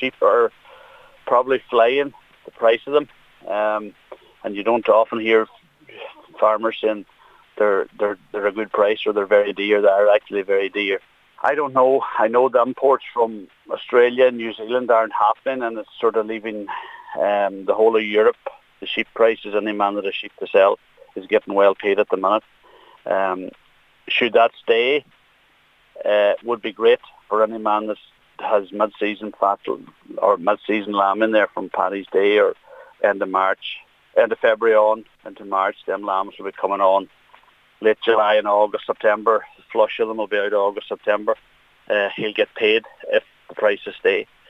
sheep are probably flying, the price of them, and you don't often hear farmers saying they're a good price or they're very dear. They're actually very dear. I don't know. I know the imports from Australia and New Zealand aren't happening, and it's sort of leaving the whole of Europe. The sheep prices, any man that has sheep to sell is getting well paid at the minute. Should that stay, would be great for any man that has mid-season fat or mid-season lamb in there from Paddy's Day or end of February on into March. Them lambs will be coming on late July and August, September. The flush of them will be out August, September. He'll get paid if the prices stay.